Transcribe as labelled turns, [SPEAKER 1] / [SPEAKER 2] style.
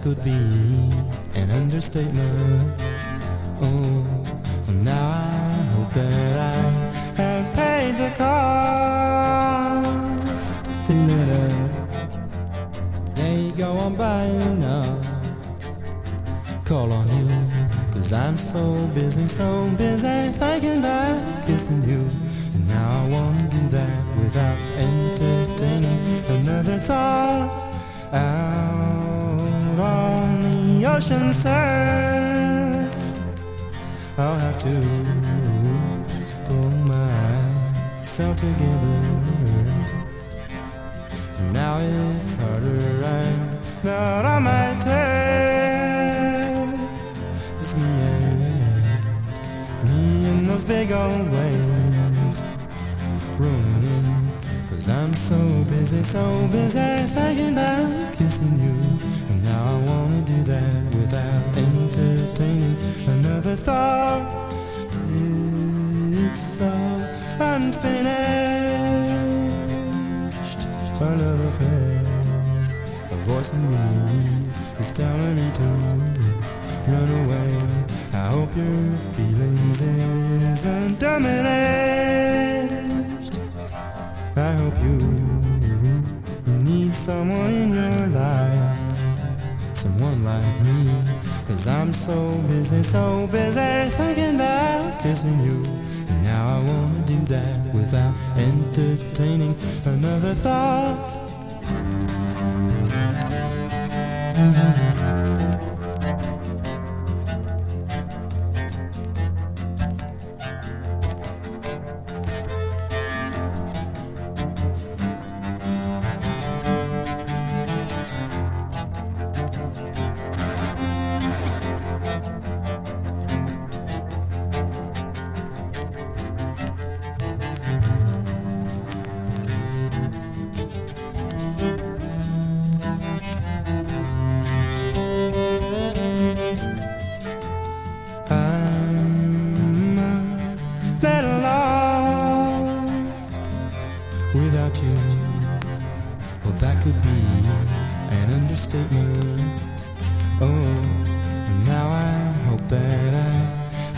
[SPEAKER 1] could be an understatement. Oh, now I hope that I have paid the cost. See you later. There you go, I'm buying now. Call on you, 'cause I'm so busy thinking about kissing you. And now I wanna do that without entertaining another thought. Out on the ocean surf, I'll have to pull myself together. Now it's harder, I'm not on my turf. It's me and those big old waves rolling in. 'Cause I'm so busy thinking about kissing you. And now I wanna do that without entertaining another thought. It's so unfinished, our love affair. A voice in me is telling me to run away. I hope your feelings isn't diminished. I hope you need someone in your life, someone like me. 'Cause I'm so busy thinking about kissing you. And now I wanna do that without entertaining another thought. Little lost without you. Well, that could be an understatement. Oh, now I hope that I